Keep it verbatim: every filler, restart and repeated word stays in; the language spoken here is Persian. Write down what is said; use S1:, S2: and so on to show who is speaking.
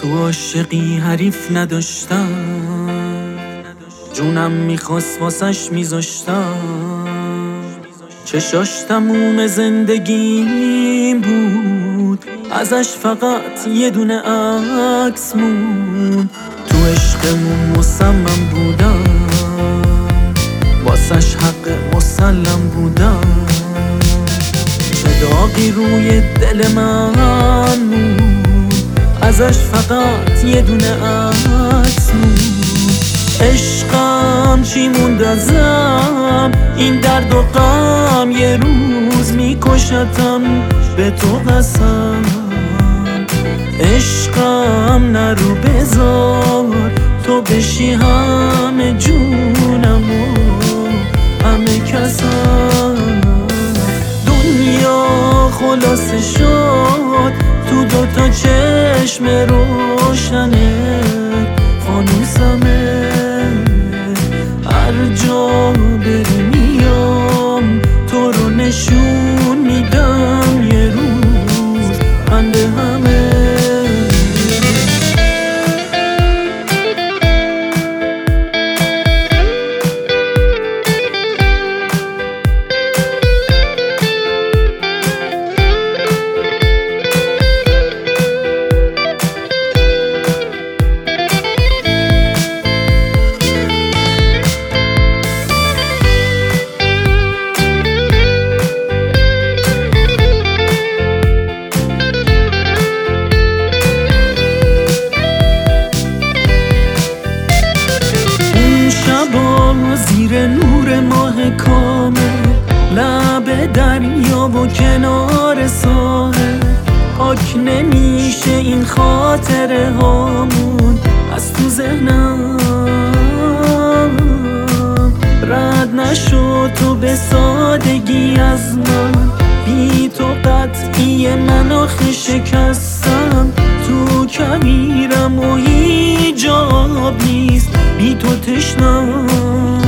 S1: تو عاشقی حریف نداشتم، جونم میخواست واسش میذاشتم. چشاش تموم زندگیم بود، ازش فقط یه دونه عکس موند. تو عشقمون مصمم بودم، واسش حق مسلم بودم. چه داغی روی دل من موند، ازش فقط یه دونه عکس موند. عشقم چی موند ازم، این درد و غم یه روز میکشتم به تو قسم. عشقم نرو بذار تو بشی همه جونم و همه کسم. دنیا خلاصه شد تو دوتا چشم روشنه، فانوسمه هر جا بری میام تو رو نشون میدم. یه روز بند همه زیر نور ماه کامل، لب دریا و کنار ساحل. پاک نمیشه این خاطره هامون از تو ذهنم. رد نشد تو به سادگی از من، بی تو قطعی من آخه شکستم. تو کمیرم و هیچ جاب نیست بی تو تشنم.